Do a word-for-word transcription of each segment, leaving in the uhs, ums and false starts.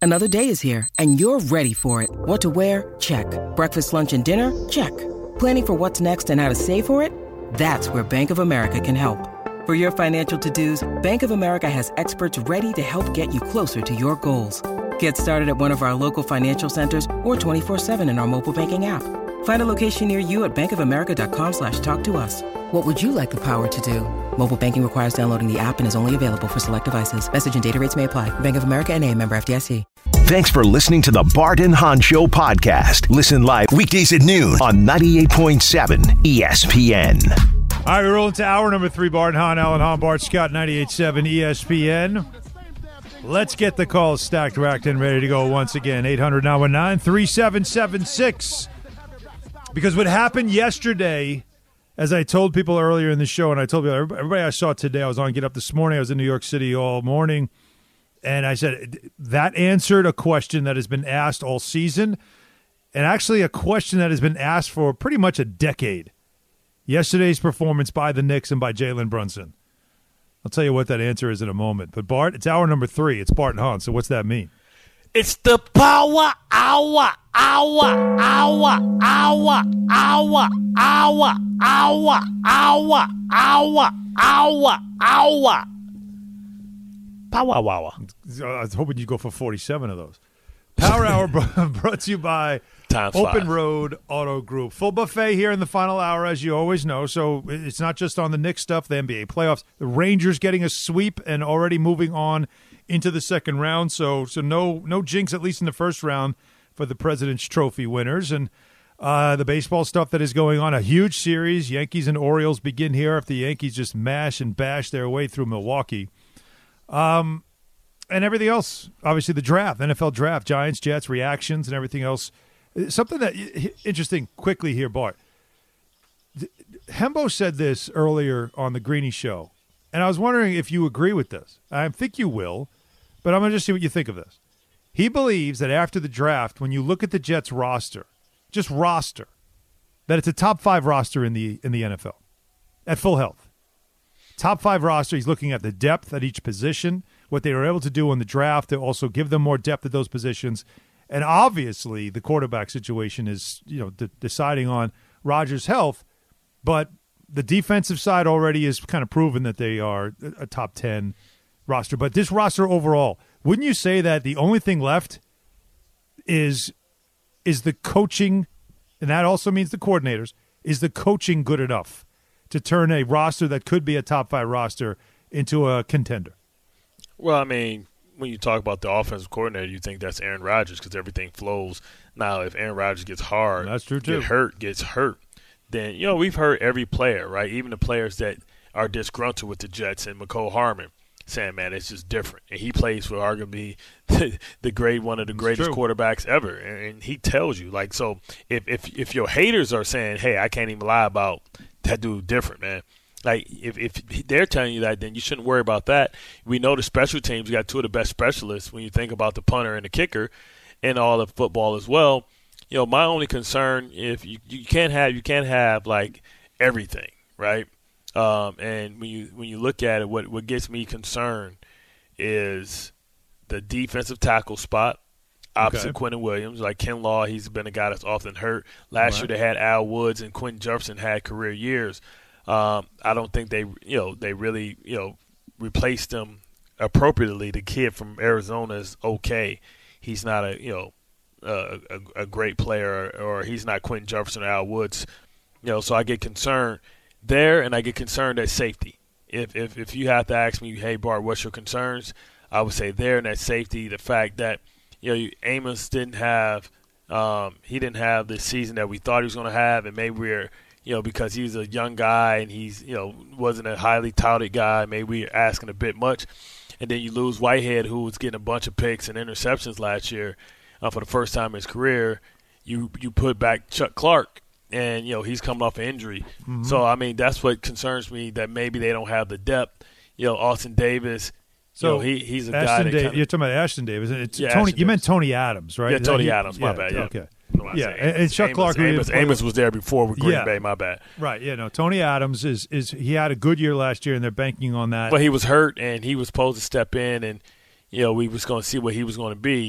Another day is here, and you're ready for it. What to wear? Check. Breakfast, lunch, and dinner? Check. Planning for what's next and how to save for it? That's where Bank of America can help. For your financial to-dos, Bank of America has experts ready to help get you closer to your goals. Get started at one of our local financial centers or twenty-four seven in our mobile banking app. Find a location near you at bankofamerica.com slash talk to us. What would you like the power to do? Mobile banking requires downloading the app and is only available for select devices. Message and data rates may apply. Bank of America N A, member F D I C. Thanks for listening to the Bart and Hahn Show podcast. Listen live weekdays at noon on ninety-eight point seven E S P N. All right, we're rolling to hour number three. Bart and Hahn, Alan Hahn, Bart Scott, ninety-eight point seven E S P N. Let's get the calls stacked, racked, and ready to go once again. eight hundred nine one nine three seven seven six. Because what happened yesterday, as I told people earlier in the show, and I told people, everybody I saw today, I was on Get Up this morning. I was in New York City all morning. And I said, that answered a question that has been asked all season, and actually a question that has been asked for pretty much a decade. Yesterday's performance by the Knicks and by Jalen Brunson. I'll tell you what that answer is in a moment. But, Bart, it's hour number three. It's Bart and Hahn, so what's that mean? It's the power hour, hour, hour, hour, hour, hour, hour, hour, hour, hour, hour. Power hour. I was hoping you'd go for forty-seven of those. Power Hour brought to you by Times Open five. Road Auto Group. Full buffet here in the final hour, as you always know. So it's not just on the Knicks stuff, the N B A playoffs. The Rangers getting a sweep and already moving on into the second round. So so no no jinx, at least in the first round, for the President's Trophy winners. And uh, the baseball stuff that is going on, a huge series. Yankees and Orioles begin here after the Yankees just mash and bash their way through Milwaukee. Um, and everything else, obviously the draft, N F L draft, Giants, Jets, reactions, and everything else. Something that interesting quickly here, Bart. Hembo said this earlier on the Greeny Show, and I was wondering if you agree with this. I think you will, but I'm going to just see what you think of this. He believes that after the draft, when you look at the Jets roster, just roster, that it's a top five roster in the in the N F L at full health. Top five roster, he's looking at the depth at each position, what they were able to do in the draft to also give them more depth at those positions. And obviously the quarterback situation is, you know, de- deciding on Rodgers' health, but the defensive side already is kind of proven that they are a top ten roster. But this roster overall, wouldn't you say that the only thing left is is the coaching, and that also means the coordinators, is the coaching good enough to turn a roster that could be a top five roster into a contender? Well, I mean, when you talk about the offensive coordinator, you think that's Aaron Rodgers because everything flows. Now, if Aaron Rodgers gets hard, that's true too. Get hurt, gets hurt, then, you know, we've heard every player, right, even the players that are disgruntled with the Jets and McCole Harmon saying, man, it's just different. And he plays for arguably the, the great, one of the greatest quarterbacks ever. And, and he tells you, like, so if, if if your haters are saying, hey, I can't even lie about that dude different, man. Like, if, if they're telling you that, then you shouldn't worry about that. We know the special teams got two of the best specialists when you think about the punter and the kicker and all of football as well. You know, my only concern, if you, you can't have, you can't have like everything, right? Um, and when you when you look at it, what what gets me concerned is the defensive tackle spot opposite okay. Quentin Williams. Like Ken Law, he's been a guy that's often hurt. Last right. year they had Al Woods and Quentin Jefferson had career years. Um, I don't think they, you know, they really, you know, replaced him appropriately. The kid from Arizona is okay. He's not a, you know, uh, a, a great player, or, or he's not Quentin Jefferson or Al Woods. You know, so I get concerned there, and I get concerned at safety. If if if you have to ask me, hey Bart, what's your concerns? I would say there in that safety, the fact that, you know, Amos didn't have, um, he didn't have the season that we thought he was going to have, and maybe we're, you know, because he's a young guy and he's, you know, wasn't a highly touted guy, maybe we're asking a bit much. And then you lose Whitehead, who was getting a bunch of picks and interceptions last year uh, for the first time in his career. You you put back Chuck Clark, and, you know, he's coming off an injury. Mm-hmm. So, I mean, that's what concerns me, that maybe they don't have the depth. You know, Austin Davis, so you know, he he's a Ashton guy that Davis, kinda, you're talking about Ashton Davis. It's yeah, Tony. Ashton you Davis. meant Tony Adams, right? Yeah, Is Tony he, Adams, my yeah, bad, yeah. Okay. Yeah, and, and Chuck Amos, Clark. Amos, Amos was there before with Green yeah. Bay, my bad. Right, yeah, no, Tony Adams is, is he had a good year last year, and they're banking on that. But he was hurt, and he was supposed to step in, and, you know, we was going to see what he was going to be.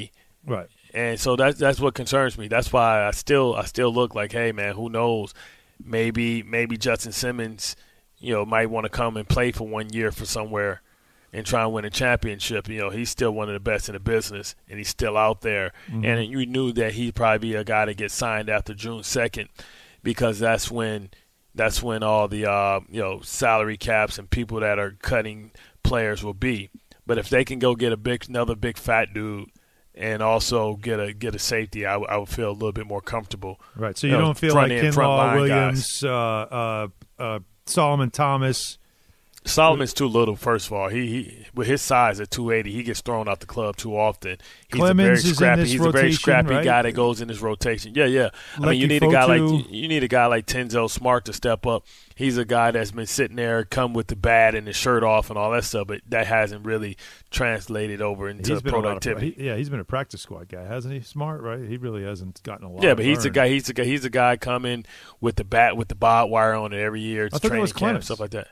Right. And so that's that's what concerns me. That's why I still I still look like, hey man, who knows? Maybe maybe Justin Simmons, you know, might want to come and play for one year for somewhere and try and win a championship. You know, he's still one of the best in the business, and he's still out there. Mm-hmm. And you knew that he'd probably be a guy to get signed after June second, because that's when that's when all the uh, you know salary caps and people that are cutting players will be. But if they can go get a big another big fat dude and also get a get a safety, I, w- I would feel a little bit more comfortable. Right. So you, you know, don't feel like Kinlaw, Williams, uh, uh, uh, Solomon Thomas. Solomon's too little, first of all. He, he with his size at two eighty, he gets thrown out the club too often. He's Clemens a very scrappy, is in this he's rotation, a very scrappy right? guy that goes in his rotation. Yeah, yeah. I Lucky mean, you need Fotu. a guy like you need a guy like Tenzel Smart to step up. He's a guy that's been sitting there, come with the bat and his shirt off and all that stuff, but that hasn't really translated over into he's productivity. Of, he, yeah, he's been a practice squad guy, hasn't he? Smart, right? He really hasn't gotten a lot. Yeah, but he's learn. a guy. He's a guy. He's a guy coming with the bat with the barbed wire on it every year. It's I thought training it was camp Clemens. stuff like that.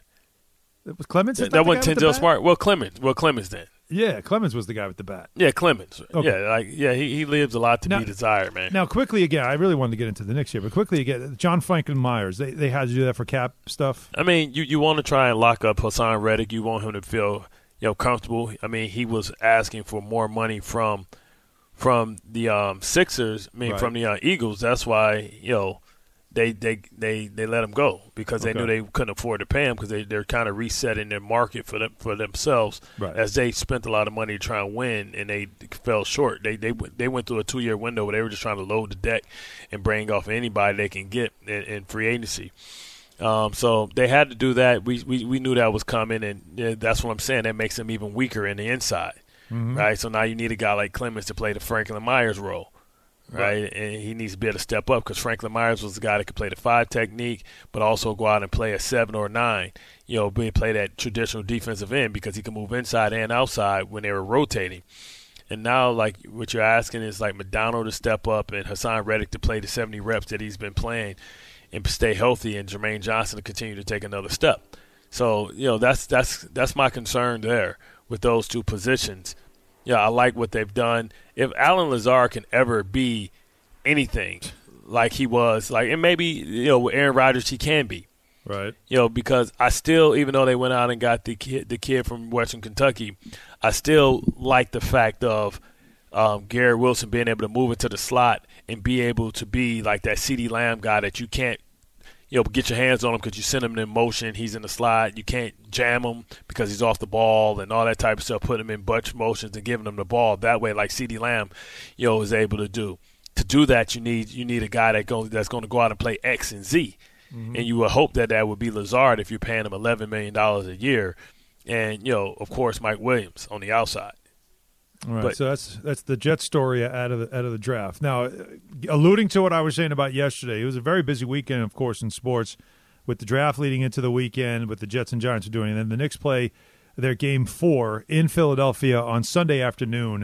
It was Clemens. That, that wasn't Tenzel Smart. Well, Clemens. Well, Clemens then. Yeah, Clemens was the guy with the bat. Yeah, Clemens. Okay. Yeah, like yeah, he, he lives a lot to now, be desired, man. Now, quickly again, I really wanted to get into the Knicks here, but quickly again, John Franklin Myers, they they had to do that for cap stuff. I mean, you, you want to try and lock up Hassan Reddick. You want him to feel you know comfortable. I mean, he was asking for more money from from the um, Sixers. I mean, right. from the uh, Eagles. That's why you know. They, they they they let him go because they okay. knew they couldn't afford to pay him because they, they're kind of resetting their market for them for themselves right. as they spent a lot of money to try and win and they fell short. They they they went through a two year window where they were just trying to load the deck and bring off anybody they can get in, in free agency. Um, so they had to do that. We, we we knew that was coming, and yeah, that's what I'm saying. That makes them even weaker in the inside, mm-hmm. right? So now you need a guy like Clemens to play the Franklin Myers role. Right, right, and he needs to be able to step up because Franklin Myers was the guy that could play the five technique, but also go out and play a seven or a nine. You know, be play that traditional defensive end because he can move inside and outside when they were rotating. And now, like what you're asking is like McDonald to step up and Hassan Reddick to play the seventy reps that he's been playing and stay healthy, and Jermaine Johnson to continue to take another step. So you know that's that's that's my concern there with those two positions. Yeah, I like what they've done. If Allen Lazard can ever be anything like he was, like, and maybe, you know, with Aaron Rodgers he can be. Right. You know, because I still, even though they went out and got the kid, the kid from Western Kentucky, I still like the fact of um, Garrett Wilson being able to move into the slot and be able to be like that CeeDee Lamb guy that you can't, you know, get your hands on him because you send him in motion. He's in the slot. You can't jam him because he's off the ball and all that type of stuff. Put him in bunch motions and giving him the ball that way, like CeeDee Lamb, you know, is able to do. To do that, you need you need a guy that goes that's going to go out and play X and Z, mm-hmm. and you would hope that that would be Lazard if you're paying him eleven million dollars a year, and you know, of course, Mike Williams on the outside. All right, but, so that's that's the Jets story out of the out of the draft. Now, alluding to what I was saying about yesterday, it was a very busy weekend, of course, in sports, with the draft leading into the weekend, with the Jets and Giants are doing, and then the Knicks play their game four in Philadelphia on Sunday afternoon,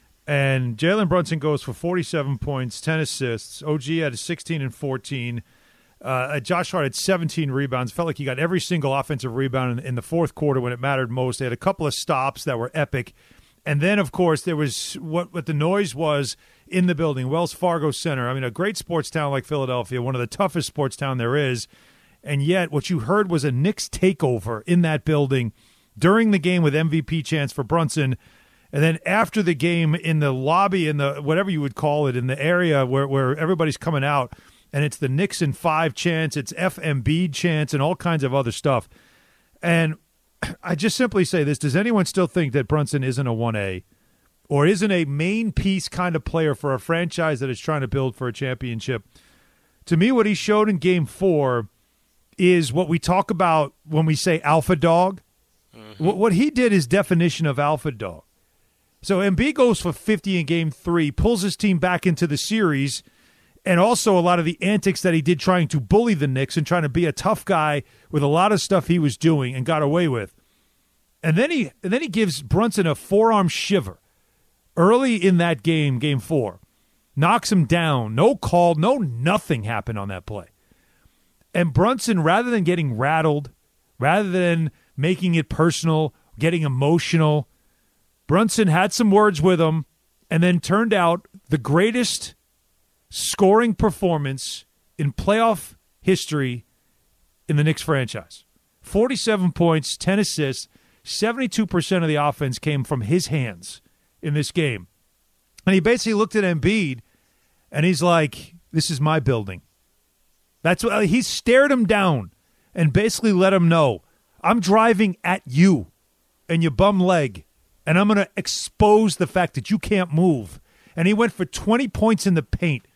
and Jalen Brunson goes for forty-seven points, ten assists. O G had sixteen and fourteen. Uh, Josh Hart had seventeen rebounds. Felt like he got every single offensive rebound in, in the fourth quarter when it mattered most. They had a couple of stops that were epic. And then, of course, there was what, what the noise was in the building, Wells Fargo Center. I mean, a great sports town like Philadelphia, one of the toughest sports town there is. And yet what you heard was a Knicks takeover in that building during the game with M V P chance for Brunson. And then after the game in the lobby, in the whatever you would call it, in the area where, where everybody's coming out, and it's the Knicks in five chance, it's F M B chance, and all kinds of other stuff. And I just simply say this. Does anyone still think that Brunson isn't a one A or isn't a main piece kind of player for a franchise that is trying to build for a championship? To me, what he showed in game four is what we talk about when we say alpha dog. Mm-hmm. What, what he did is definition of alpha dog. So Embiid goes for fifty in game three, pulls his team back into the series, and also a lot of the antics that he did trying to bully the Knicks and trying to be a tough guy with a lot of stuff he was doing and got away with. And then he and then he gives Brunson a forearm shiver early in that game, game four. Knocks him down. No call, no nothing happened on that play. And Brunson, rather than getting rattled, rather than making it personal, getting emotional, Brunson had some words with him and then turned out the greatest scoring performance in playoff history in the Knicks franchise. forty-seven points, ten assists, seventy-two percent of the offense came from his hands in this game. And he basically looked at Embiid, and he's like, this is my building. That's what he stared him down and basically let him know, I'm driving at you and your bum leg, and I'm going to expose the fact that you can't move. And he went for twenty points in the paint.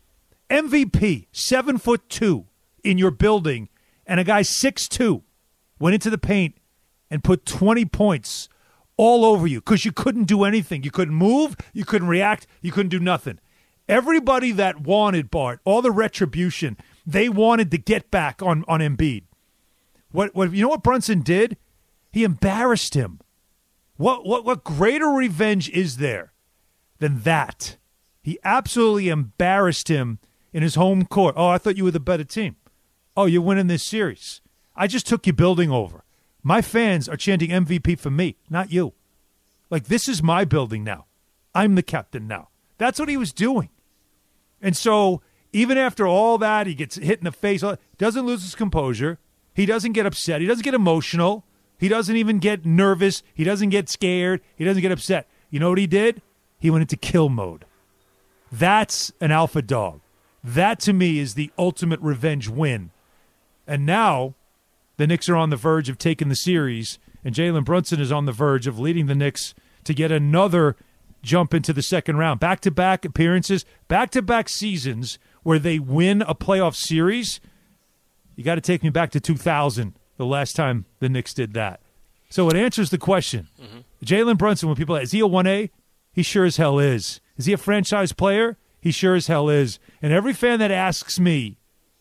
M V P, seven foot two in your building, and a guy six two went into the paint and put twenty points all over you because you couldn't do anything. You couldn't move. You couldn't react. You couldn't do nothing. Everybody that wanted, Bart, all the retribution, they wanted to get back on, on Embiid. What, what you know what Brunson did? He embarrassed him. What, what, what greater revenge is there than that? He absolutely embarrassed him in his home court. Oh, I thought you were the better team. Oh, you're winning this series. I just took your building over. My fans are chanting M V P for me, not you. Like, this is my building now. I'm the captain now. That's what he was doing. And so, even after all that, he gets hit in the face, doesn't lose his composure. He doesn't get upset. He doesn't get emotional. He doesn't even get nervous. He doesn't get scared. He doesn't get upset. You know what he did? He went into kill mode. That's an alpha dog. That, to me, is the ultimate revenge win. And now, the Knicks are on the verge of taking the series, and Jalen Brunson is on the verge of leading the Knicks to get another jump into the second round. Back-to-back appearances, back-to-back seasons where they win a playoff series. You got to take me back to two thousand, the last time the Knicks did that. So it answers the question. Mm-hmm. Jalen Brunson, when people ask, is he a one A? He sure as hell is. Is he a franchise player? He sure as hell is. And every fan that asks me,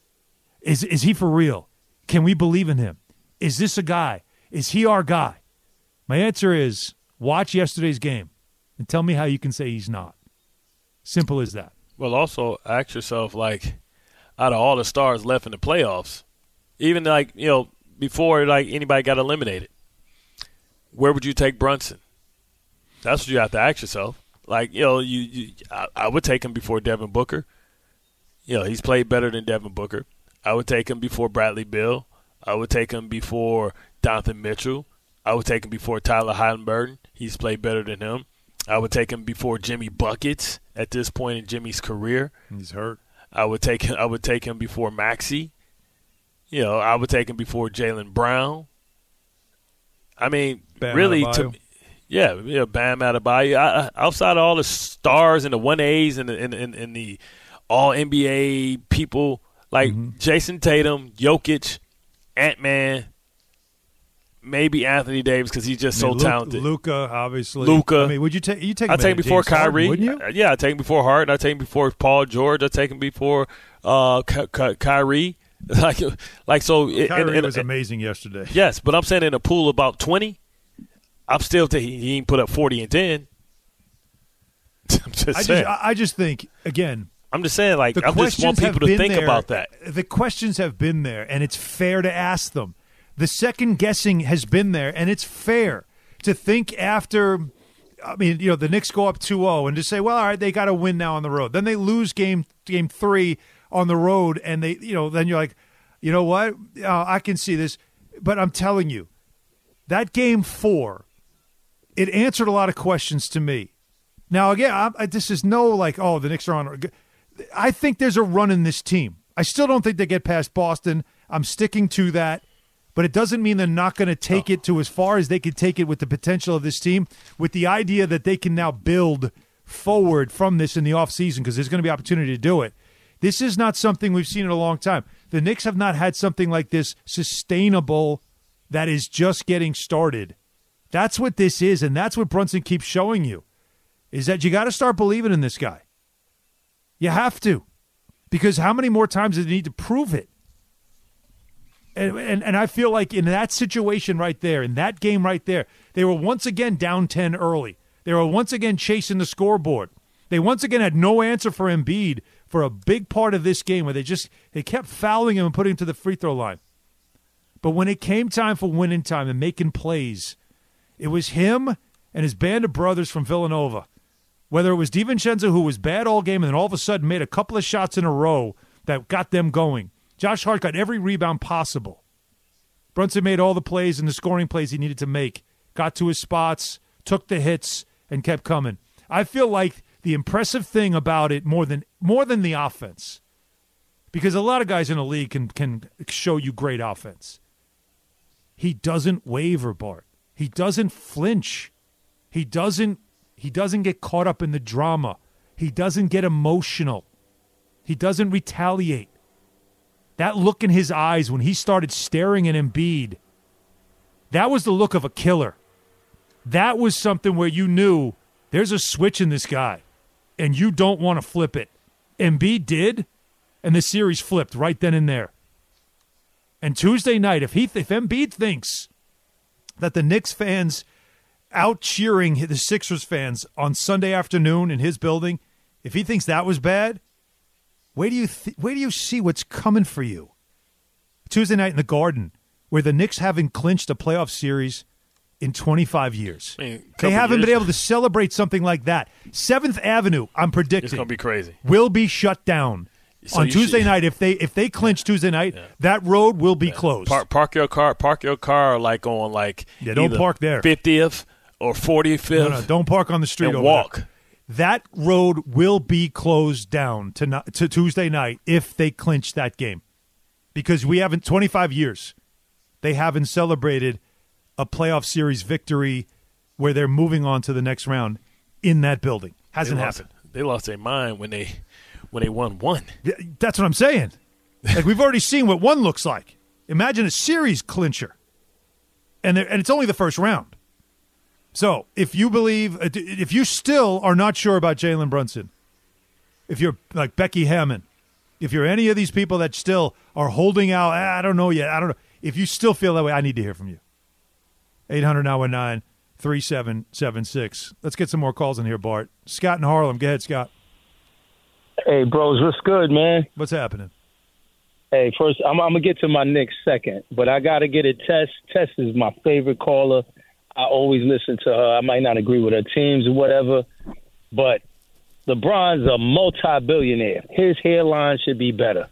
is is he for real? Can we believe in him? Is this a guy? Is he our guy? My answer is watch yesterday's game and tell me how you can say he's not. Simple as that. Well, also ask yourself, like, out of all the stars left in the playoffs, even like, you know, before like anybody got eliminated, where would you take Brunson? That's what you have to ask yourself. Like, you know, you, you I, I would take him before Devin Booker. You know, he's played better than Devin Booker. I would take him before Bradley Beal. I would take him before Donovan Mitchell. I would take him before Tyler Halliburton. He's played better than him. I would take him before Jimmy Buckets at this point in Jimmy's career. He's hurt. I would take him, I would take him before Maxey. You know, I would take him before Jaylen Brown. I mean, Bam really, Adebayo. to yeah, yeah, Bam Adebayo. I, outside of all the stars and the one A's and the, and, and, and the all N B A people like mm-hmm. Jason Tatum, Jokic, Ant-Man, maybe Anthony Davis because he's just I mean, so Luka, talented. Luka, obviously. Luka. I mean, would you take? You take? I take him before James Harden, Kyrie. wouldn't you? Yeah, I take him before Harden. I take him before Paul George. I take him before uh, Ky- Ky- Kyrie. Like, like so. Kyrie and, and, was and, amazing yesterday. Yes, but I'm saying in a pool of about twenty, I'm still t- he, he ain't put up forty and ten. I'm just I saying. just, I just think again. I'm just saying, like, The I just want people to think there. about that. The questions have been there, and it's fair to ask them. The second guessing has been there, and it's fair to think after, I mean, you know, the Knicks go up two oh and just say, well, all right, they got to win now on the road. Then they lose game game three on the road, and they, you know, then you're like, you know what? Uh, I can see this. But I'm telling you, that game four, it answered a lot of questions to me. Now, again, I, I, this is no like, oh, the Knicks are on. I think there's a run in this team. I still don't think they get past Boston. I'm sticking to that. But it doesn't mean they're not going to take it to as far as they could take it with the potential of this team, with the idea that they can now build forward from this in the offseason because there's going to be opportunity to do it. This is not something we've seen in a long time. The Knicks have not had something like this sustainable that is just getting started. That's what this is, and that's what Brunson keeps showing you, is that you got to start believing in this guy. You have to, because how many more times does he need to prove it? And, and and I feel like in that situation right there, in that game right there, they were once again down ten early. They were once again chasing the scoreboard. They once again had no answer for Embiid for a big part of this game where they just they kept fouling him and putting him to the free throw line. But when it came time for winning time and making plays, it was him and his band of brothers from Villanova Whether it was DiVincenzo, who was bad all game and then all of a sudden made a couple of shots in a row that got them going. Josh Hart got every rebound possible. Brunson made all the plays and the scoring plays he needed to make, got to his spots, took the hits, and kept coming. I feel like the impressive thing about it more than more than the offense, because a lot of guys in the league can can show you great offense. He doesn't waver, Bart. He doesn't flinch. He doesn't he doesn't get caught up in the drama. He doesn't get emotional. He doesn't retaliate. That look in his eyes when he started staring at Embiid, that was the look of a killer. That was something where you knew there's a switch in this guy, and you don't want to flip it. Embiid did, and the series flipped right then and there. And Tuesday night, if he if Embiid thinks that the Knicks fans out cheering the Sixers fans on Sunday afternoon in his building, if he thinks that was bad, where do you th- where do you see what's coming for you? Tuesday night in the Garden, where the Knicks haven't clinched a playoff series in twenty-five years. I mean, they haven't years. been able to celebrate something like that. Seventh Avenue, I'm predicting, it's going to be crazy. Will be shut down so on Tuesday should, night. If they if they clinch yeah, Tuesday night, yeah. that road will be yeah. closed. Park, park your car. Park your car like on like yeah. Don't park there. fiftieth or forty-fifth. No, no, don't park on the street. And over walk. There. That road will be closed down to, not, to Tuesday night if they clinch that game. Because we haven't, twenty-five years, they haven't celebrated a playoff series victory where they're moving on to the next round in that building. Hasn't they lost, happened. They lost their mind when they when they won one. That's what I'm saying. Like, we've already seen what one looks like. Imagine a series clincher. And, and it's only the first round. So, if you believe, if you still are not sure about Jalen Brunson, if you're like Becky Hammond, if you're any of these people that still are holding out, I don't know yet, I don't know. If you still feel that way, I need to hear from you. eight hundred nine one nine three seven seven six. Let's get some more calls in here, Bart. Scott in Harlem. Go ahead, Scott. Hey, bros, what's good, man? What's happening? Hey, first, I'm, I'm going to get to my Knicks second, but I got to get a Tess. Tess is my favorite caller. I always listen to her. I might not agree with her teams or whatever, but LeBron's a multi-billionaire. His hairline should be better.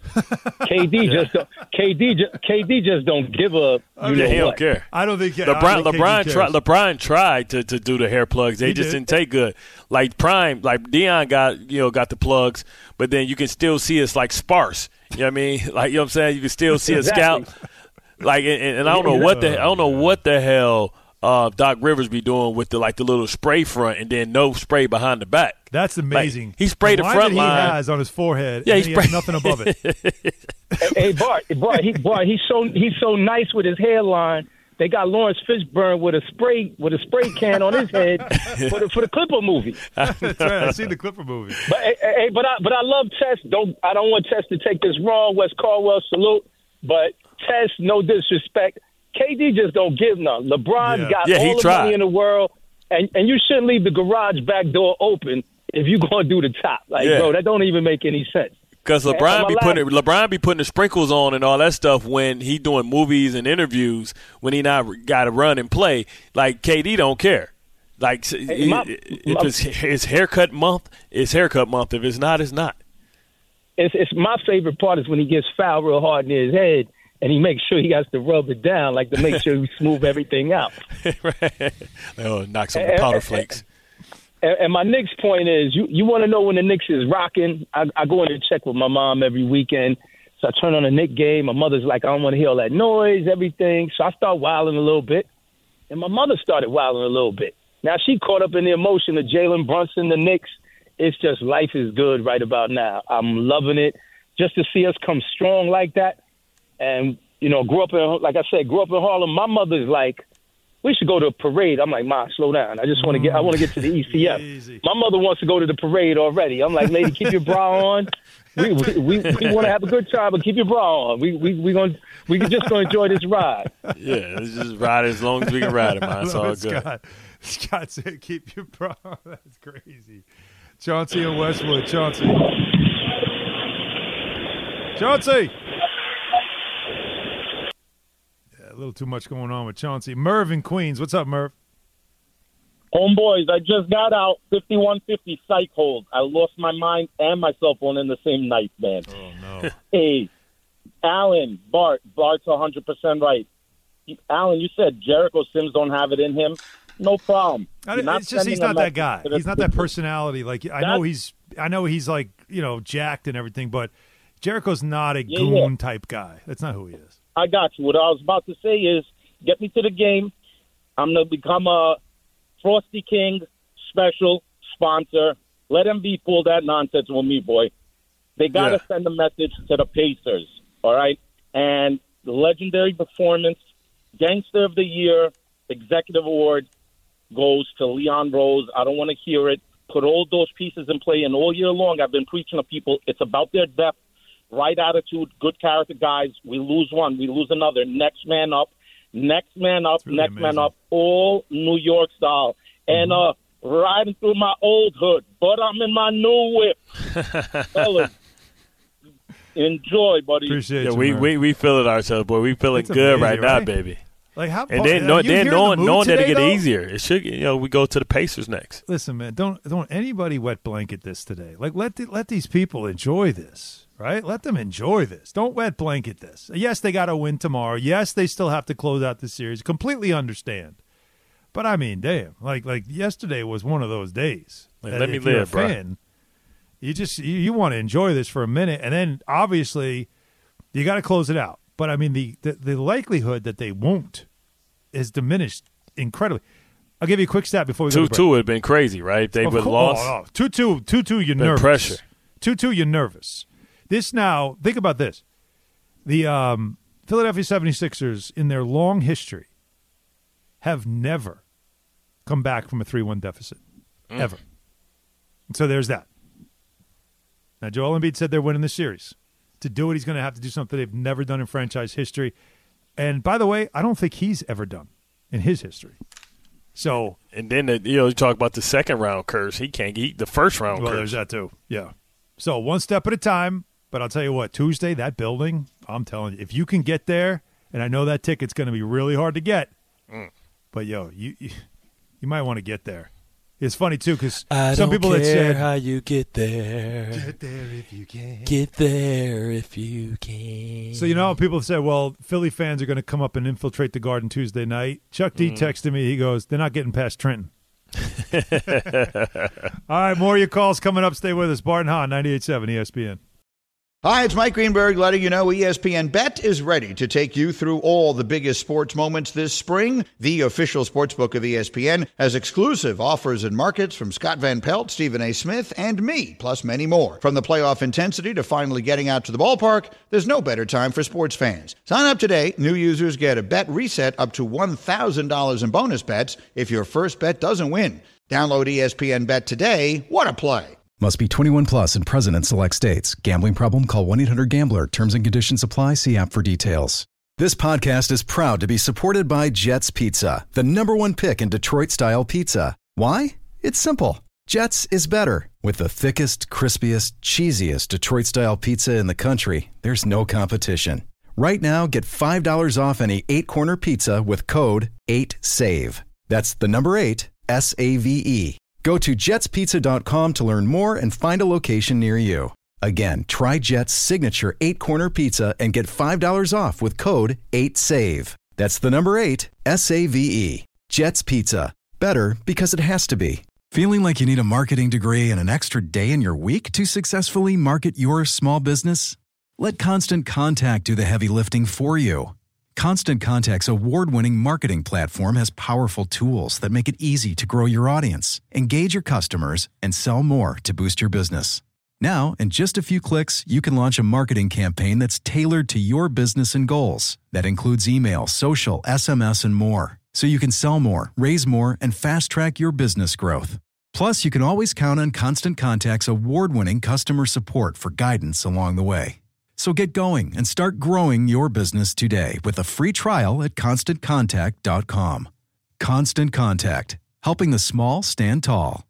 K D yeah. just don't, K D just, K D just don't give a. You know he don't what. care. I don't think LeBron. Don't think LeBron tried. LeBron tried to, to do the hair plugs. They he just did. didn't take good. Like Prime, like Dion got you know got the plugs, but then you can still see it's like sparse. You know what I mean? Like you know what I'm saying? You can still see exactly. a scalp. Like and, and I don't know what the I don't know what the hell. Uh, Doc Rivers be doing with the like the little spray front and then no spray behind the back. That's amazing. Like, he sprayed the, the front that line. He has on his forehead. Yeah, and he, he sprayed has nothing above it. hey, hey, Bart, Bart, he, Bart, he's so he's so nice with his hairline. They got Lawrence Fishburne with a spray with a spray can on his head for the for the Clipper movie. That's right. I seen the Clipper movie. But hey, hey, but I but I love Tess. Don't I don't want Tess to take this wrong. Wes Caldwell, salute. But Tess, no disrespect. K D just don't give none. LeBron yeah. got yeah, all the tried. money in the world, and, and you shouldn't leave the garage back door open if you're going to do the top. Like, yeah. bro, that don't even make any sense. Because LeBron be last- putting LeBron be putting the sprinkles on and all that stuff when he doing movies and interviews when he not got to run and play. Like K D don't care. Like hey, my, if my, it's his haircut month, it's haircut month. If it's not, it's not. It's, it's my favorite part is when he gets fouled real hard in his head. And he makes sure he has to rub it down, like to make sure he smooth everything out. Right. Oh, knock some of the powder flakes. And, and my Knicks point is, you, you want to know when the Knicks is rocking? I, I go in and check with my mom every weekend. So I turn on a Knicks game. My mother's like, I don't want to hear all that noise, everything. So I start wilding a little bit. And my mother started wilding a little bit. Now she caught up in the emotion of Jalen Brunson, the Knicks. It's just life is good right about now. I'm loving it. Just to see us come strong like that. And, you know, grew up in, like I said, grew up in Harlem. My mother's like, we should go to a parade. I'm like, Ma, slow down. I just want to get, I want to get to the E C F. Easy. My mother wants to go to the parade already. I'm like, lady, keep your bra on. We we we, we want to have a good time, but keep your bra on. We we we going we just going to enjoy this ride. Yeah, let's just ride it as long as we can ride it, man. It's all good. Scott. Scott said, keep your bra on. That's crazy. Chauncey in Westwood. Chauncey. Chauncey. A little too much going on with Chauncey. Merv in Queens. What's up, Merv? Homeboys, I just got out fifty-one fifty psych hold. I lost my mind and my cell phone in the same night, man. Oh, no. Hey, Alan, Bart, Bart's one hundred percent right. Alan, you said Jericho Sims don't have it in him. No problem. I, it's just he's not that guy. He's not that personality. Like I know he's, I know he's like you know jacked and everything, but Jericho's not a yeah, goon yeah. type guy. That's not who he is. I got you. What I was about to say is, get me to the game. I'm gonna become a Frosty King special sponsor. Let them be pull that nonsense with me, boy. They gotta yeah. send a message to the Pacers. All right, and the legendary performance, Gangster of the Year, Executive Award goes to Leon Rose. I don't want to hear it. Put all those pieces in play, and all year long I've been preaching to people, it's about their depth, right attitude, good character guys. We lose one, we lose another. Next man up, next man up, really next amazing. man up, all New York style. And mm-hmm. uh, riding through my old hood, but I'm in my new whip. Fellas, enjoy, buddy. Appreciate yeah, you, we, man. we we feel it ourselves, boy. We feeling it's good amazing, right now, right? baby. Like how, and then, no, then knowing, the knowing today, that it get though? easier, it should. You know, we go to the Pacers next. Listen, man, don't don't anybody wet blanket this today. Like let the, let these people enjoy this, right? Let them enjoy this. Don't wet blanket this. Yes, they got to win tomorrow. Yes, they still have to close out the series. Completely understand. But I mean, damn, like like yesterday was one of those days. Like, let me live, bro. Fan, you just you, you want to enjoy this for a minute, and then obviously you got to close it out. But I mean, the, the the likelihood that they won't is diminished incredibly. I'll give you a quick stat before we go to break. two two would have been crazy, right? If they would have lost. Oh, oh. two two, two two, you're nervous. Pressure. two two, you're nervous. This now, think about this. The um, Philadelphia seventy-sixers, in their long history, have never come back from a three one deficit. Mm. Ever. And so there's that. Now, Joel Embiid said they're winning the series. To do it, he's going to have to do something they've never done in franchise history. And by the way, I don't think he's ever done in his history. So, and then the, you know you talk about the second round curse. He can't eat the first round. Well, curse. there's that too. Yeah. So one step at a time. But I'll tell you what, Tuesday, that building, I'm telling you, if you can get there, and I know that ticket's going to be really hard to get, mm. but yo, you, you you might want to get there. It's funny too because some people care that said how you get there, get there if you can, get there if you can. So you know, people have said, well, Philly fans are going to come up and infiltrate the Garden Tuesday night. Chuck D mm. texted me. He goes, they're not getting past Trenton. All right, more of your calls coming up. Stay with us. Bart and Hahn, ninety-eight point seven E S P N. Hi, it's Mike Greenberg letting you know E S P N Bet is ready to take you through all the biggest sports moments this spring. The official sportsbook of E S P N has exclusive offers and markets from Scott Van Pelt, Stephen A. Smith, and me, plus many more. From the playoff intensity to finally getting out to the ballpark, there's no better time for sports fans. Sign up today. New users get a bet reset up to one thousand dollars in bonus bets if your first bet doesn't win. Download E S P N Bet today. What a play. Must be twenty-one plus and present in select states. Gambling problem? Call one eight hundred gambler. Terms and conditions apply. See app for details. This podcast is proud to be supported by Jets Pizza, the number one pick in Detroit-style pizza. Why? It's simple. Jets is better. With the thickest, crispiest, cheesiest Detroit-style pizza in the country, there's no competition. Right now, get five dollars off any eight-corner pizza with code eight save. That's the number eight, S A V E. Go to jets pizza dot com to learn more and find a location near you. Again, try Jet's signature eight-corner pizza and get five dollars off with code eight save. That's the number eight, S A V E. Jet's Pizza. Better because it has to be. Feeling like you need a marketing degree and an extra day in your week to successfully market your small business? Let Constant Contact do the heavy lifting for you. Constant Contact's award-winning marketing platform has powerful tools that make it easy to grow your audience, engage your customers, and sell more to boost your business. Now, in just a few clicks, you can launch a marketing campaign that's tailored to your business and goals. That includes email, social, S M S, and more. So you can sell more, raise more, and fast-track your business growth. Plus, you can always count on Constant Contact's award-winning customer support for guidance along the way. So get going and start growing your business today with a free trial at constant contact dot com. Constant Contact, helping the small stand tall.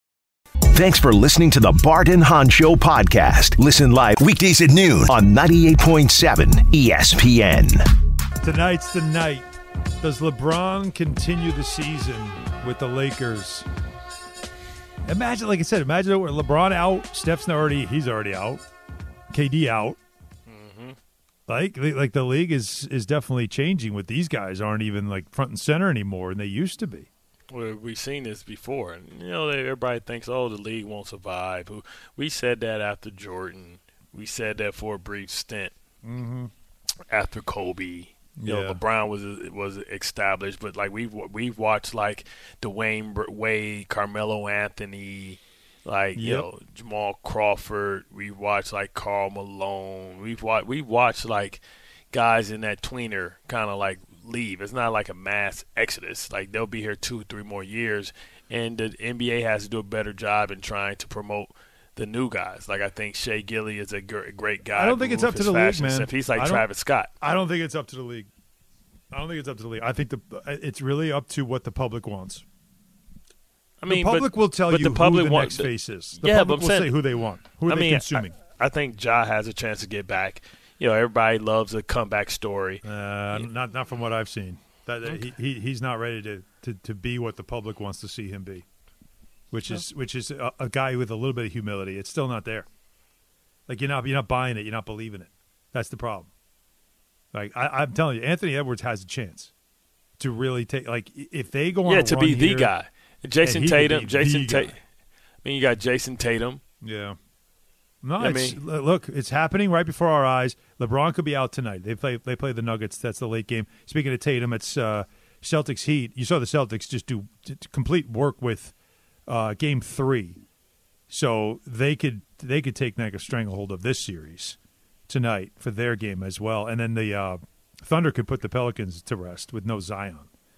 Thanks for listening to the Bart and Hahn Show podcast. Listen live weekdays at noon on ninety-eight point seven E S P N. Tonight's the night Does LeBron continue the season with the Lakers? Imagine, like I said, imagine LeBron out, Steph's already, he's already out, K D out. Mm-hmm. Like, like the league is is definitely changing with these guys aren't even like front and center anymore, and they used to be. Well, we've seen this before, and you know everybody thinks, oh, the league won't survive. We said that after Jordan. We said that for a brief stint mm-hmm. after Kobe. You yeah. know, LeBron was was established, but like we've we've watched like Dwayne Wade, Carmelo Anthony, like yep. you know Jamal Crawford. We've watched like Karl Malone. We've watched we've watched like guys in that tweener kind of like leave. It's not like a mass exodus. Like they'll be here two, three more years, and the N B A has to do a better job in trying to promote the new guys. Like I think Shea Gilly is a great guy. I don't think it's up to the league, man. He's like Travis Scott. I don't think it's up to the league. I don't think it's up to the league. I think the it's really up to what the public wants. I mean, the public but, will tell but you the public who the want, next the, face is. The yeah, public but will saying, say who they want. Who are I they mean, consuming? I, I think Ja has a chance to get back. You know, everybody loves a comeback story. Uh, yeah. Not not from what I've seen. That okay. he, he he's not ready to, to, to be what the public wants to see him be. Which is which is a, a guy with a little bit of humility. It's still not there. Like you're not you're not buying it. You're not believing it. That's the problem. Like I, I'm telling you, Anthony Edwards has a chance to really take. Like if they go on, yeah, a to run be the here, guy. Jason Tatum. Jason Tatum. I mean, you got Jason Tatum. Yeah. No, I it's, mean, look, it's happening right before our eyes. LeBron could be out tonight. They play they play the Nuggets. That's the late game. Speaking of Tatum, it's uh, Celtics Heat. You saw the Celtics just do complete work with. Uh, game three, so they could they could take like a stranglehold of this series tonight for their game as well, and then the uh, Thunder could put the Pelicans to rest with no Zion.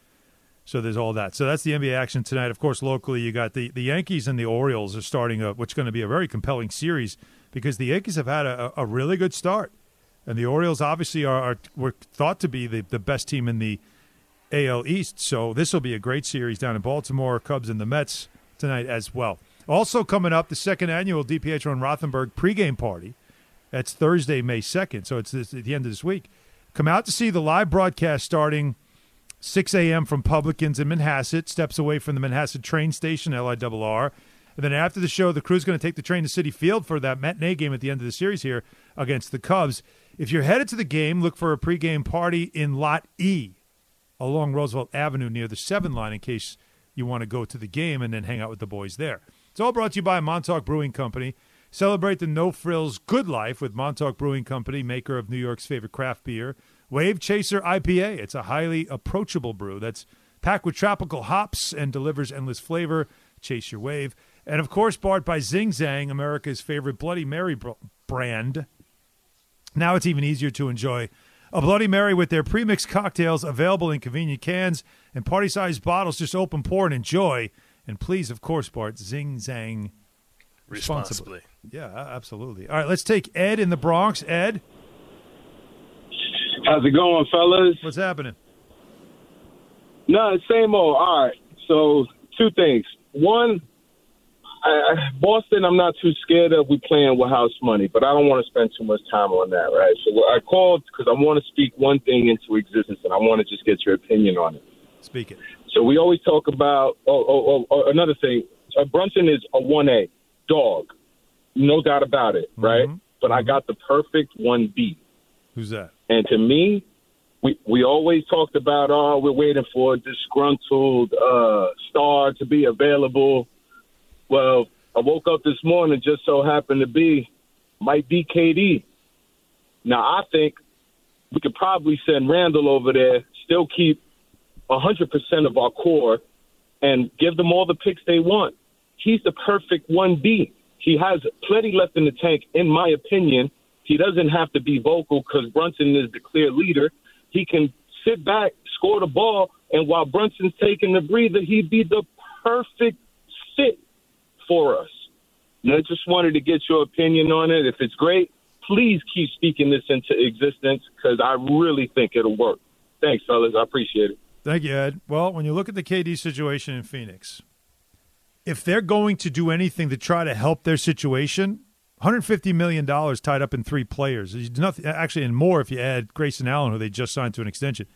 So there's all that. So that's the N B A action tonight. Of course, locally you got the, the Yankees and the Orioles are starting a what's going to be a very compelling series because the Yankees have had a, a really good start, and the Orioles obviously are, are were thought to be the, the best team in the A L East. So this will be a great series down in Baltimore. Cubs and the Mets tonight as well. Also coming up, the second annual DiPietro and Rothenberg pregame party. That's Thursday, May second, so it's this, at the end of this week. Come out to see the live broadcast starting six a.m. from Publicans in Manhasset, steps away from the Manhasset train station, L I R R. And then after the show, the crew's going to take the train to Citi Field for that matinee game at the end of the series here against the Cubs. If you're headed to the game, look for a pregame party in Lot E along Roosevelt Avenue near the seven line in case you want to go to the game and then hang out with the boys there. It's all brought to you by Montauk Brewing Company. Celebrate the no-frills good life with Montauk Brewing Company, maker of New York's favorite craft beer, Wave Chaser I P A. It's a highly approachable brew that's packed with tropical hops and delivers endless flavor. Chase your wave. And, of course, bought by Zing Zang, America's favorite Bloody Mary brand. Now it's even easier to enjoy a Bloody Mary with their premixed cocktails available in convenient cans and party-sized bottles. Just open, pour, and enjoy. And please, of course, Bart, Zing Zang responsibly. responsibly. Yeah, absolutely. All right, let's take Ed in the Bronx. Ed? How's it going, fellas? What's happening? No, same old. All right, so two things. One, I, Boston, I'm not too scared of. We playing with house money, but I don't want to spend too much time on that, right? So I called because I want to speak one thing into existence, and I want to just get your opinion on it. Speak it. So we always talk about, oh, oh, oh another thing, uh, Brunson is a one A, dog, no doubt about it, right? Mm-hmm. But mm-hmm. I got the perfect one B. Who's that? And to me, we we always talked about, oh, we're waiting for a disgruntled uh, star to be available. Well, I woke up this morning, just so happened to be, might be K D. Now, I think we could probably send Randall over there, still keep one hundred percent of our core, and give them all the picks they want. He's the perfect one B. He has plenty left in the tank, in my opinion. He doesn't have to be vocal because Brunson is the clear leader. He can sit back, score the ball, and while Brunson's taking the breather, he'd be the perfect fit for us. And I just wanted to get your opinion on it. If it's great, please keep speaking this into existence because I really think it'll work. Thanks, fellas. I appreciate it. Thank you, Ed. Well, when you look at the K D situation in Phoenix, if they're going to do anything to try to help their situation, one hundred fifty million dollars tied up in three players. There's nothing, actually, and more if you add Grayson Allen, who they just signed to an extension.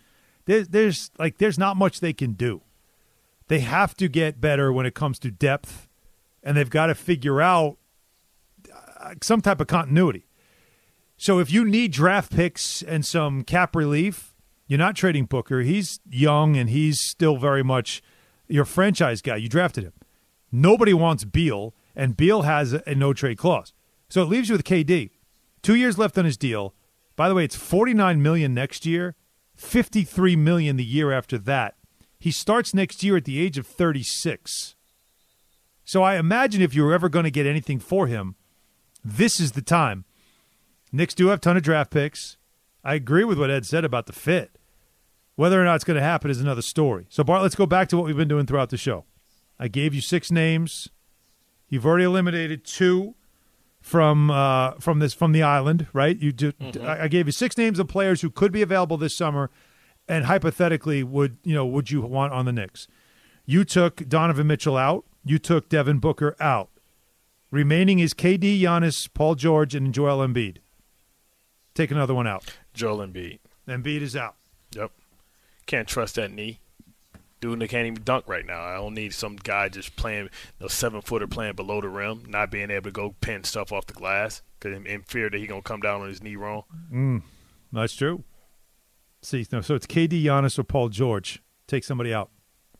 There's, there's like there's not much they can do. They have to get better when it comes to depth, and they've got to figure out uh, some type of continuity. So if you need draft picks and some cap relief, you're not trading Booker. He's young, and he's still very much your franchise guy. You drafted him. Nobody wants Beal, and Beal has a, a no-trade clause. So it leaves you with K D. Two years left on his deal. By the way, it's forty-nine million dollars next year, fifty-three million dollars the year after that. He starts next year at the age of thirty-six. So I imagine if you were ever going to get anything for him, this is the time. Knicks do have a ton of draft picks. I agree with what Ed said about the fit. Whether or not it's going to happen is another story. So, Bart, let's go back to what we've been doing throughout the show. I gave you six names. You've already eliminated two from uh, from this from the island, right? You do, mm-hmm. I gave you six names of players who could be available this summer, and hypothetically, would you know would you want on the Knicks? You took Donovan Mitchell out. You took Devin Booker out. Remaining is K D, Giannis, Paul George, and Joel Embiid. Take another one out. Joel Embiid. Embiid is out. Yep. Can't trust that knee. Dude, they can't even dunk right now. I don't need some guy just playing, you know, seven-footer playing below the rim, not being able to go pin stuff off the glass because in, in fear that he's going to come down on his knee wrong. Mm, that's true. See, no, so it's K D, Giannis, or Paul George. Take somebody out.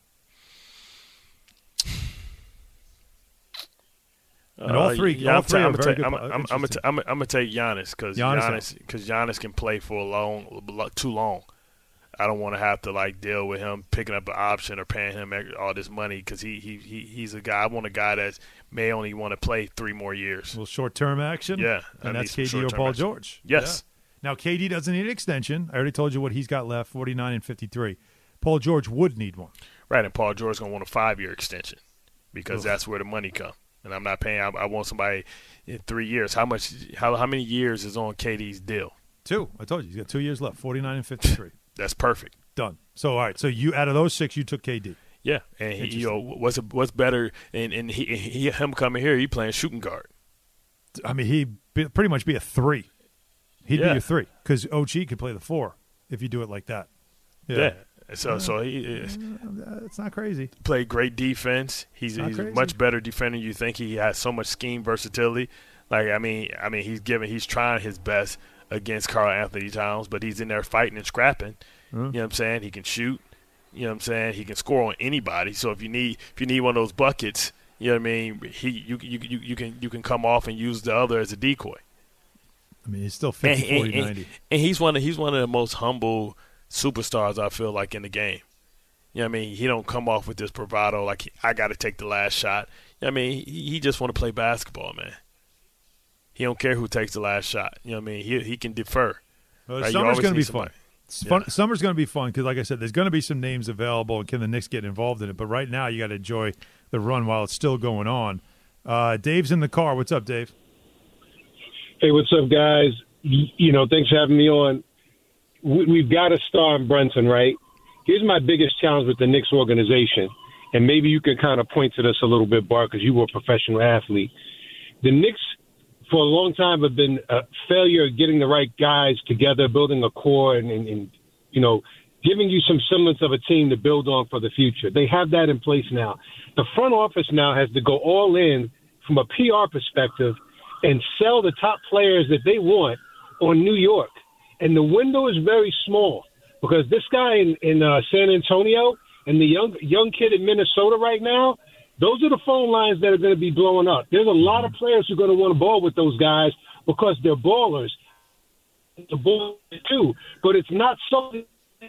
And all three, uh, yeah, all three I'm are very ta- good. I'm, I'm, I'm, I'm, I'm going to take Giannis because Giannis, Giannis, Giannis can play for a long, too long. I don't want to have to like deal with him picking up an option or paying him all this money because he, he he he's a guy. I want a guy that may only want to play three more years. A little short-term action? Yeah. And that's K D or Paul action. George? Yes. Yeah. Now, K D doesn't need an extension. I already told you what he's got left, forty-nine and fifty-three. Paul George would need one. Right, and Paul George is going to want a five-year extension because Oof. that's where the money comes. And I'm not paying. I, I want somebody in three years. How much? How how many years is on K D's deal? Two. I told you. He's got two years left, forty-nine and fifty-three. That's perfect. Done. So, all right. So, you out of those six, you took K D. Yeah, and he, you know what's what's better, and and he, he him coming here, he playing shooting guard. I mean, he'd be, pretty much be a three. He'd yeah. be a three because O G could play the four if you do it like that. Yeah. yeah. So uh, so he is, uh, it's not crazy. Played great defense. He's he's a much better defender. You think he has so much scheme versatility. Like I mean, I mean he's giving he's trying his best against Karl Anthony Towns, but he's in there fighting and scrapping. Mm-hmm. You know what I'm saying? He can shoot. You know what I'm saying? He can score on anybody. So if you need if you need one of those buckets, you know what I mean? He you you you, you can you can come off and use the other as a decoy. I mean, he's still fifty, and, forty, and, ninety. And he's one of he's one of the most humble superstars I feel like in the game. You know what I mean? He don't come off with this bravado like I got to take the last shot. You know what I mean? He, he just want to play basketball, man. He don't care who takes the last shot. You know what I mean? He he can defer. Well, right? Summer's going to be fun. fun. Yeah. Summer's going to be fun because, like I said, there's going to be some names available, and can the Knicks get involved in it? But right now, you got to enjoy the run while it's still going on. Uh, Dave's in the car. What's up, Dave? Hey, what's up, guys? You know, thanks for having me on. We've got a star in Brunson, right? Here's my biggest challenge with the Knicks organization, and maybe you could kind of point to this a little bit, Bart, because you were a professional athlete. The Knicks, for a long time, have been a failure at getting the right guys together, building a core, and, and, and you know, giving you some semblance of a team to build on for the future. They have that in place now. The front office now has to go all in from a P R perspective and sell the top players that they want on New York. And the window is very small because this guy in, in uh, San Antonio and the young young kid in Minnesota right now, those are the phone lines that are going to be blowing up. There's a lot of players who are going to want to ball with those guys because they're ballers. The ball too, but it's not something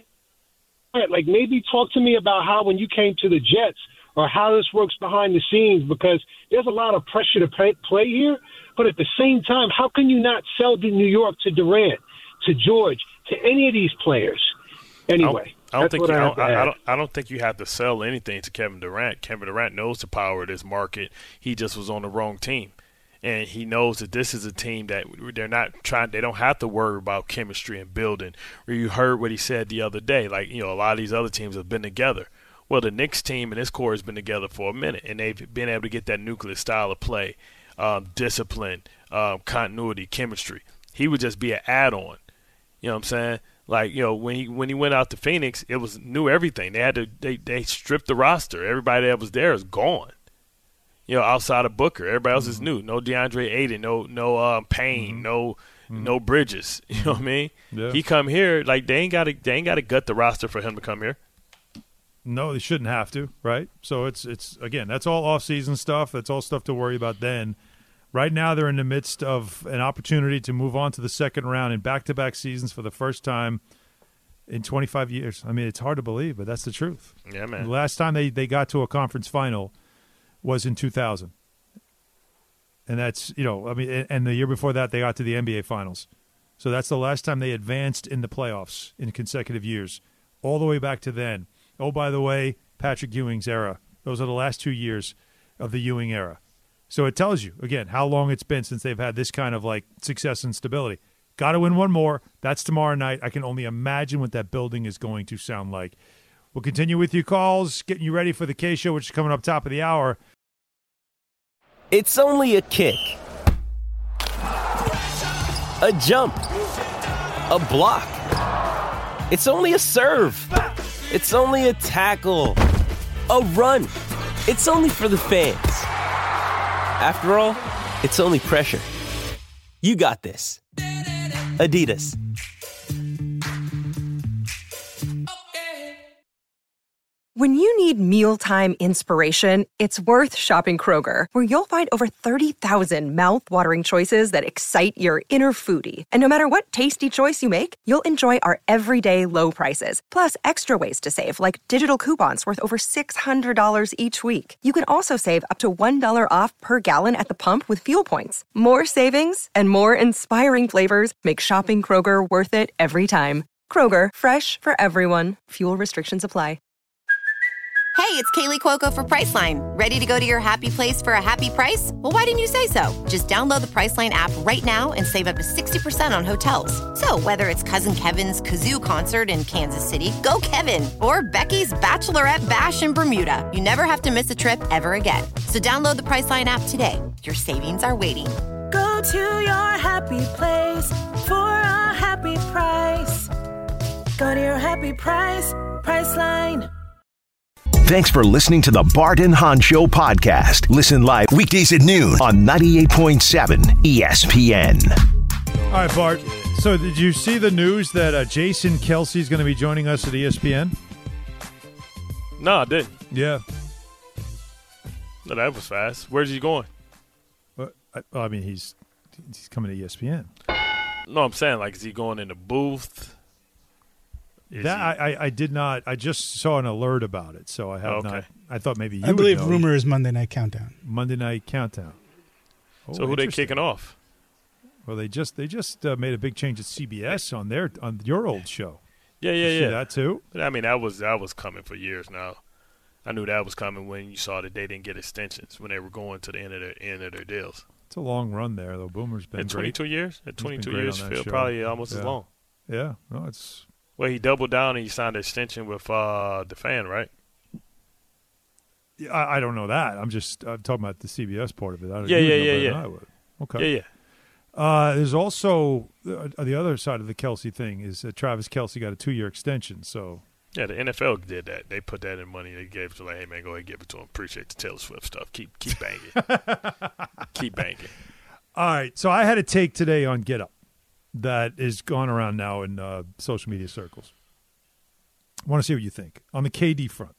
like maybe talk to me about how when you came to the Jets or how this works behind the scenes, because there's a lot of pressure to play, play here. But at the same time, how can you not sell to New York, to Durant, to George, to any of these players? Anyway, I don't, I don't think you, I, I, don't, I, don't, I don't think you have to sell anything to Kevin Durant. Kevin Durant knows the power of this market. He just was on the wrong team, and he knows that this is a team that they're not trying. They don't have to worry about chemistry and building. Or you heard what he said the other day. Like, you know, a lot of these other teams have been together. Well, the Knicks team and this core has been together for a minute, and they've been able to get that nuclear style of play, um, discipline, um, continuity, chemistry. He would just be an add-on. You know what I'm saying? Like, you know, when he when he went out to Phoenix, it was new everything. They had to they, they stripped the roster. Everybody that was there is gone. You know, outside of Booker, everybody else mm-hmm. is new. No DeAndre Ayton, no no um, Payne, mm-hmm. no mm-hmm. no Bridges. You know what I mean? Yeah. He come here like they ain't got to they ain't got to gut the roster for him to come here. No, they shouldn't have to, right? So it's it's again, that's all off-season stuff. That's all stuff to worry about then. Right now, they're in the midst of an opportunity to move on to the second round in back-to-back seasons for the first time in twenty-five years. I mean, it's hard to believe, but that's the truth. Yeah, man. The last time they, they got to a conference final was in two thousand. And that's, you know, I mean, and the year before that, they got to the N B A Finals. So that's the last time they advanced in the playoffs in consecutive years, all the way back to then. Oh, by the way, Patrick Ewing's era. Those are the last two years of the Ewing era. So it tells you, again, how long it's been since they've had this kind of, like, success and stability. Got to win one more. That's tomorrow night. I can only imagine what that building is going to sound like. We'll continue with your calls, getting you ready for the K-Show, which is coming up top of the hour. It's only a kick. A jump. A block. It's only a serve. It's only a tackle. A run. It's only for the fans. After all, it's only pressure. You got this. Adidas. When you need mealtime inspiration, it's worth shopping Kroger, where you'll find over thirty thousand mouth-watering choices that excite your inner foodie. And no matter what tasty choice you make, you'll enjoy our everyday low prices, plus extra ways to save, like digital coupons worth over six hundred dollars each week. You can also save up to one dollar off per gallon at the pump with fuel points. More savings and more inspiring flavors make shopping Kroger worth it every time. Kroger, fresh for everyone. Fuel restrictions apply. Hey, it's Kaylee Cuoco for Priceline. Ready to go to your happy place for a happy price? Well, why didn't you say so? Just download the Priceline app right now and save up to sixty percent on hotels. So whether it's Cousin Kevin's Kazoo Concert in Kansas City, go Kevin, or Becky's Bachelorette Bash in Bermuda, you never have to miss a trip ever again. So download the Priceline app today. Your savings are waiting. Go to your happy place for a happy price. Go to your happy price, Priceline. Thanks for listening to the Bart and Hahn Show podcast. Listen live weekdays at noon on ninety-eight point seven E S P N. All right, Bart. So did you see the news that uh, Jason Kelce is going to be joining us at E S P N? No, I didn't. Yeah. No, that was fast. Where's he going? Well, I, well, I mean, he's he's coming to E S P N. No, I'm saying, like, is he going in the booth? Is that I, I, I did not. I just saw an alert about it, so I have okay. not. I thought maybe you I believe would know. rumor is Monday Night Countdown. Monday Night Countdown. Oh, so who they kicking off? Well, they just they just uh, made a big change at C B S on their on your old show. Yeah, yeah, you yeah. See that too. I mean, that was that was coming for years now. I knew that was coming when you saw that they didn't get extensions when they were going to the end of their end of their deals. It's a long run there, though. Boomer's been at twenty-two great. years. At twenty-two years, feel show. probably almost yeah. as long. Yeah, no, it's. Well, he doubled down and he signed an extension with uh, the fan, right? Yeah, I, I don't know that. I'm just I'm talking about the C B S part of it. I don't yeah, yeah, yeah, yeah. yeah. I would. Okay. Yeah, yeah. Uh, there's also uh, the other side of the Kelce thing is that Travis Kelce got a two-year extension. So yeah, the N F L did that. They put that in money. They gave it to like, hey man, go ahead and give it to him. Appreciate the Taylor Swift stuff. Keep keep banging. Keep banging. All right. So I had a take today on Get Up that is going around now in uh, social media circles. I want to see what you think on the K D front.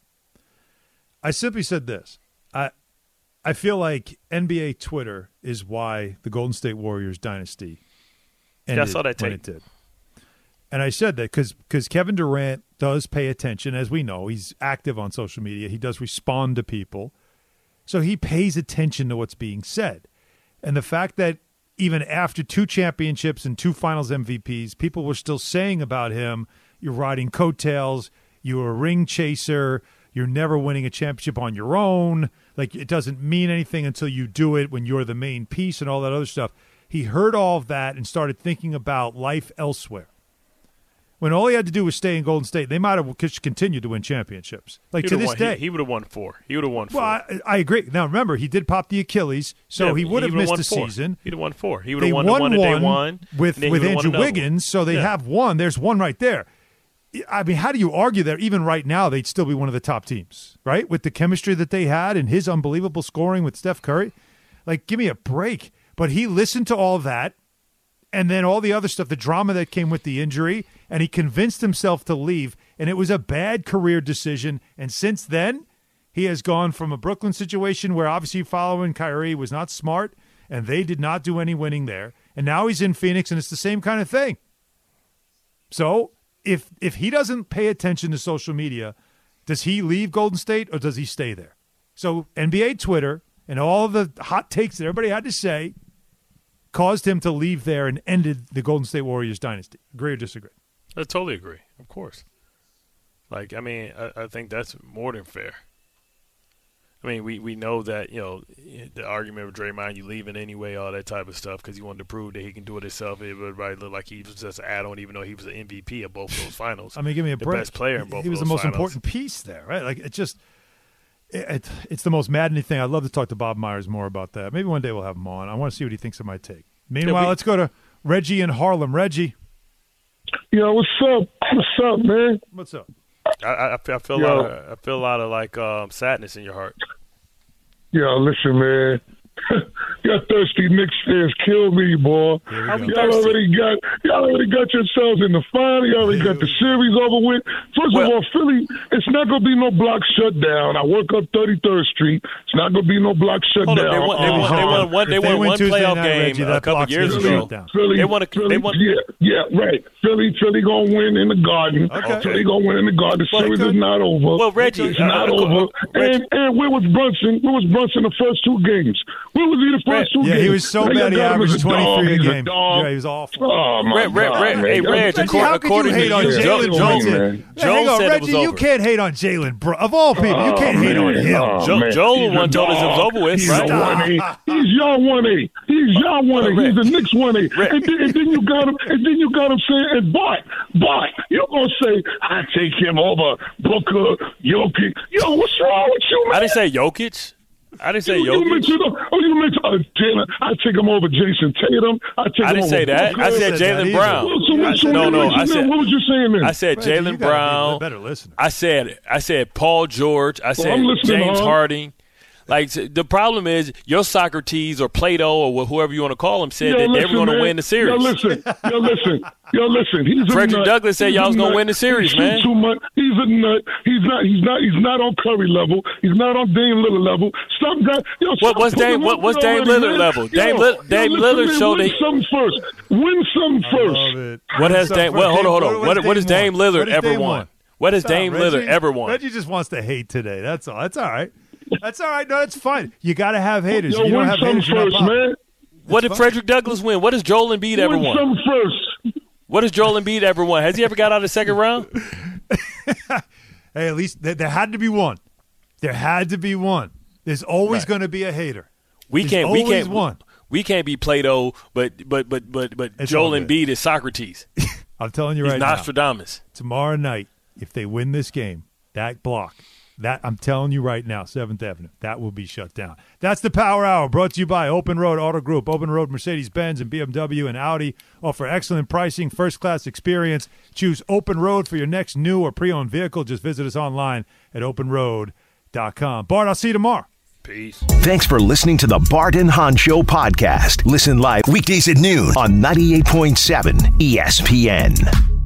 I simply said this. I I feel like N B A Twitter is why the Golden State Warriors dynasty ended yeah, I saw that take. when it did. And I said that because because Kevin Durant does pay attention, as we know. He's active on social media. He does respond to people. So he pays attention to what's being said. And the fact that even after two championships and two finals M V Ps, people were still saying about him, you're riding coattails, you're a ring chaser, you're never winning a championship on your own. Like, it doesn't mean anything until you do it when you're the main piece and all that other stuff. He heard all of that and started thinking about life elsewhere. when all he had to do was stay in Golden State, they might have continued to win championships. Like to this won, day. He, he would have won four. He would have won four. Well, I, I agree. Now, remember, he did pop the Achilles, so yeah, he would have missed won a four. season. He'd have won four. He would they have won the won one that they won. With, with Andrew Wiggins, one. so they yeah. have one. There's one right there. I mean, how do you argue that even right now they'd still be one of the top teams, right? With the chemistry that they had and his unbelievable scoring with Steph Curry. Like, give me a break. But he listened to all that and then all the other stuff, the drama that came with the injury, and he convinced himself to leave, and it was a bad career decision. And since then, he has gone from a Brooklyn situation where obviously following Kyrie was not smart, and they did not do any winning there. And now he's in Phoenix, and it's the same kind of thing. So if if he doesn't pay attention to social media, does he leave Golden State or does he stay there? So N B A Twitter and all the hot takes that everybody had to say caused him to leave there and ended the Golden State Warriors dynasty. Agree or disagree? I totally agree, of course. Like, I mean, I, I think that's more than fair. I mean, we, we know that, you know, the argument with Draymond, you leaving anyway, all that type of stuff, because he wanted to prove that he can do it himself. It would probably look like he was just an add-on, even though he was an M V P of both those finals. I mean, give me a the break. The best player in both He was of the those most finals. important piece there, right? Like, it just it, – it, it's the most maddening thing. I'd love to talk to Bob Myers more about that. Maybe one day we'll have him on. I want to see what he thinks of my take. Meanwhile, yeah, we, let's go to Reggie in Harlem. Reggie. Yo, what's up? What's up, man? What's up? I, I, I feel a lot of, I feel a lot of like um, sadness in your heart. Yo, listen, man. Y'all thirsty Knicks fans kill me, boy. Y'all already got y'all already got yourselves in the final. Y'all already got the series over with. First well, of all, Philly, it's not gonna be no block shutdown. I work up thirty-third Street. It's not gonna be no block shutdown. Hold on, they won, they won, they won one, they won one playoff night, game Reggie, a couple years ago. Philly, they won, a, Philly, they won. Yeah, yeah, right. Philly, Philly gonna win in the Garden. Okay. Philly gonna win in the Garden. The well, series is not over. Well, Reggie, it's not uh, over. Reggie. And, and where was Brunson? Where was Brunson the first two games? Where was he the first two yeah, games? he was so bad he averaged twenty-three a game. A yeah, he was awful. Oh, my Reg, Reg, God, Reg, man. hey, Reg, Reggie, how could you hate on Jalen Brunson? Joel said Reggie, it was over. You can't hate on Jalen Brunson. Of all people, you can't oh, hate on him. Oh, jo- Joel one told us it was over with, He's right? He's y'all one A. He's y'all one A. He's the Knicks one A. And then, and then you got him. And then you got him saying, and but, but you're gonna say, I take him over Booker, Jokic. Yo, what's wrong with you, man? I didn't say Jokic. I didn't say you, Jokic. You mentioned, oh, you mentioned uh, Jalen. I take him over Jason Tatum. I take I him didn't over say that. Booker. I said Jalen Brown. Well, so, I so said, no, no. I said. What was you saying then? I said Jalen Brown. Better listener. I said. I said Paul George. I said well, James on. Harden. Like, the problem is your Socrates or Plato or whoever you want to call him said yo, that listen, they were going to man. win the series. Yo, listen. Yo, listen. Yo, listen. He's a Frederick nut. Douglass said He's y'all was a going to nut. win the series, he man. Too much. He's a nut. He's not. He's not. He's not on Curry level. He's not on Dame Lillard level. Stop that. Yo, What, what's Dame? What, what's Dame Lillard level? Dame, yo, Li- Dame yo, Lillard listen, showed win that. something first. Win something first. What has Dame? Well, hold on, hold on. What, what has Dame Lillard ever Dame won? won? What has Dame Reggie, Lillard ever won? Reggie just wants to hate today. That's all. That's all right. That's all right. No, that's fine. You got to have haters. Yo, if you don't win have something haters, you're not first, popular. man. What did fine. Frederick Douglass win? What has Joel Embiid ever Win won? something first. What has Joel Embiid ever won? Has he ever got out of the second round? Hey, at least there, there had to be one. There had to be one. There's always Right. going to be a hater. We There's can't. We always can't. one. We can't be Plato, but but but but but It's Joel all good. Embiid is Socrates. I'm telling you He's right now. Nostradamus. Tomorrow night, if they win this game, that block, that I'm telling you right now, seventh Avenue, that will be shut down. That's the Power Hour, brought to you by Open Road Auto Group. Open Road Mercedes-Benz and B M W and Audi offer excellent pricing, first-class experience. Choose Open Road for your next new or pre-owned vehicle. Just visit us online at open road dot com. Bart, I'll see you tomorrow. Peace. Thanks for listening to the Bart and Hahn Show podcast. Listen live weekdays at noon on ninety-eight point seven E S P N.